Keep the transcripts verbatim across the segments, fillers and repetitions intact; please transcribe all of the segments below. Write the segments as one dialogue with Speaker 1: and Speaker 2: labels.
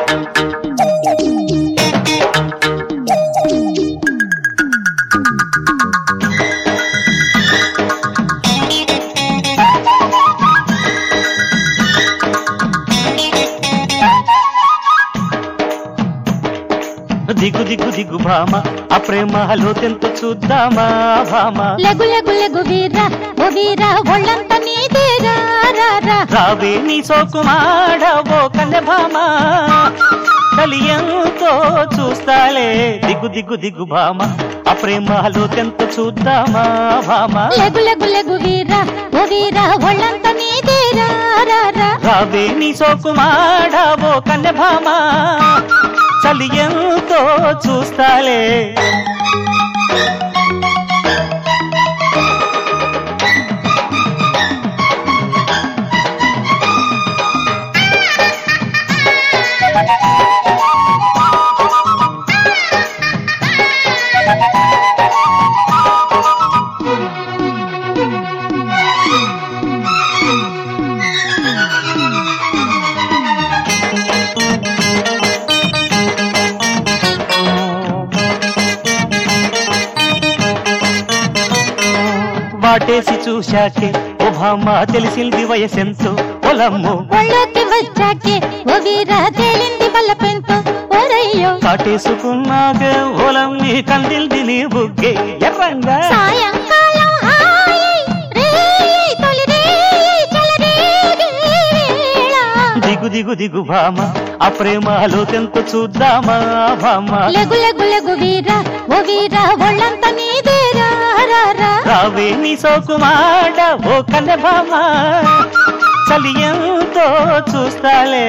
Speaker 1: దిగు దిగు దిగు భామ ఆ ప్రేమలో తెంత చూద్దామా భామ
Speaker 2: లెగు లెగు లెగు వీరా ఓ వీరా ఒళ్ళంత నీదేరా
Speaker 1: రావే నీ సోకుమాడ ఓ కన్నె భామ కలియంతో చూస్తాలే దిగు దిగు దిగు భామ ఆ ప్రేమలో తెంత చూద్దామా భామ
Speaker 2: లెగు లెగు లెగు వీరా ఓ వీరా ఒళ్ళంత నీదేరా
Speaker 1: రావే నీ సోకుమాడ ఓ కన్నె భామ చలియంతో చూస్తాలే వాటేసి చూశాకే ఓ భామ తెలిసింది వయసెంతో పొలమ్ము
Speaker 2: ఒళ్ళోకి వచ్చాకే ఓ వీరా తేలింది బల్లపెంతో ఓరయ్యో
Speaker 1: కాటేసుకున్నాకే ఓలం నీ కందిల్ది నీ బుగ్గే ఎర్రంగా
Speaker 2: సాయంకాలం హాయి రేయి తొలి రేయి చలరేగే వేళ
Speaker 1: దిగు దిగు దిగు భామ ఆ ప్రేమలో తెంత చూద్దామా భామ
Speaker 2: లెగు లెగు లెగు వీరా ఓ వీరా ఒళ్ళంత నీదేరా
Speaker 1: రావే నీ సోకుమాడ ఓ కన్నె భామ చలియంతో చూస్తాలే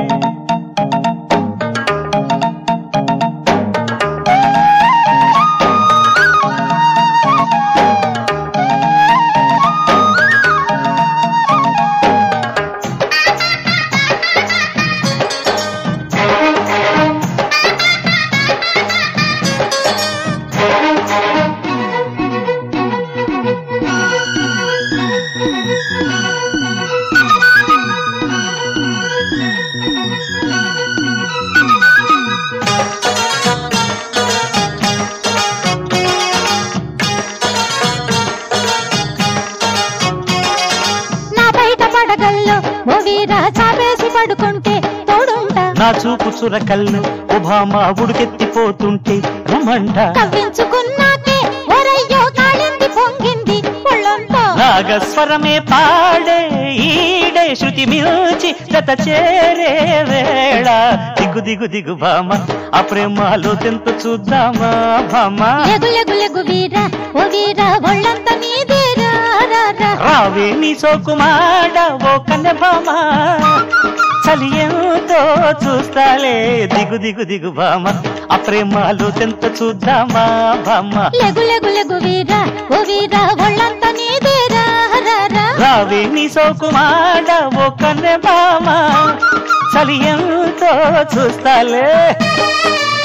Speaker 2: ఓ వీరా చాపేసి పడుకుంటే తోడుంటా
Speaker 1: నా చూపు చురకల్లు ఓ భామ ఉడికెత్తిపోతుంటే రమంట
Speaker 2: కవ్వించుకున్నాకే ఒరయ్యో కాళింది పొంగింది ఒళ్ళంతా
Speaker 1: నాగస్వరమే పాడే ఈడే శృతి మిల్చి గత చేరే వేళ దిగు దిగు దిగు భామ ఆ ప్రేమలో తెంత చూద్దామా భామ
Speaker 2: లెగు లెగు లెగు వీరా ఓ వీరా ఒళ్ళంత నీదేరా
Speaker 1: రావే నీ సోకుమాడ ఓ కన్నె భామ చలియంతో చూస్తాలే దిగు దిగు దిగు భామ ఆ ప్రేమలో తెంత చూద్దామా భామ
Speaker 2: లెగు లెగు లెగు వీరా ఓ వీరా ఒళ్ళంత నీదేరా
Speaker 1: రావే నీ సోకుమాడ ఓ కన్నె భామ చలియంతో చూస్తాలే